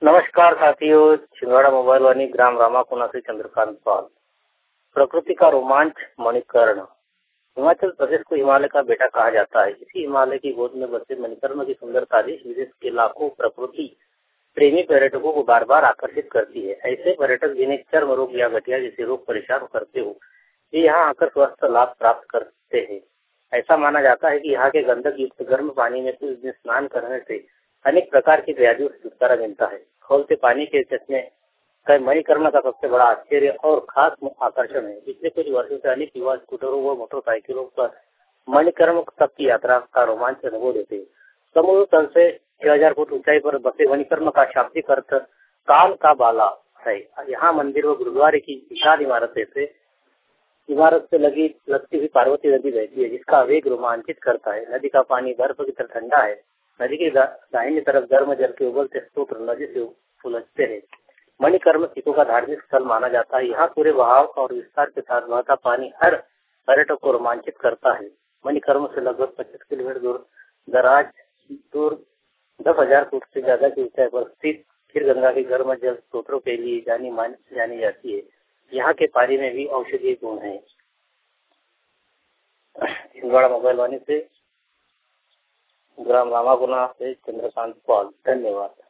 नमस्कार साथियों, छिंदवाड़ा मोबाइल वाणी ग्राम रामाकुना से चंद्रकांत पाल। प्रकृति का रोमांच मणिकर्ण। हिमाचल प्रदेश को हिमालय का बेटा कहा जाता है। इसी हिमालय की गोद में बसे मणिकर्ण की सुंदरता देश विदेश के लाखों प्रकृति प्रेमी पर्यटकों को बार बार आकर्षित करती है। ऐसे पर्यटक जिन्हें चर्म रोग या गठिया जैसे रोग परेशान करते हो, ये यहाँ आकर स्वास्थ्य लाभ प्राप्त करते हैं। ऐसा माना जाता है कि यहाँ के गंधक युक्त गर्म पानी में कुछ दिन स्नान करने से अनेक प्रकार की व्याधियों से छुटकारा मिलता है। खौलते पानी के चश्मे का मणिकर्ण का सबसे बड़ा आश्चर्य और खास आकर्षण है। पिछले कुछ वर्षों से अनेक युवा स्कूटरों व मोटरसाइकिलों पर मणिकर्ण तक की यात्रा का रोमांच अनुभव देते हैं। समुद्र तल से 6000 फुट ऊंचाई पर बसे मणिकर्ण का शाब्दिक अर्थ काल का बाला है। यहाँ मंदिर व गुरुद्वारे की विशाल इमारत से लगती हुई पार्वती नदी बहती है, जिसका वेग रोमांचित करता है। नदी का पानी बर्फ की तरह ठंडा है। नदी के दाहिनी तरफ गर्म जल के उबलते स्रोत नदी से फुलकते हैं। मणिकर्ण सिखों का धार्मिक स्थल माना जाता है। यहाँ पूरे बहाव और विस्तार के साथ बहता पानी हर पर्यटक को रोमांचित करता है। मणिकर्ण से लगभग 25 किलोमीटर दूर 10,000 फुट से ज्यादा की ऊंचाई पर स्थित खीर गंगा की गर्म जल स्रोतों के लिए जानी जाती है। यहाँ के पानी में भी औषधीय गुण है। छिंदवाड़ा मोबाइल वाणी से ग्राम रामाकुना से चंद्रकांत पाल। धन्यवाद।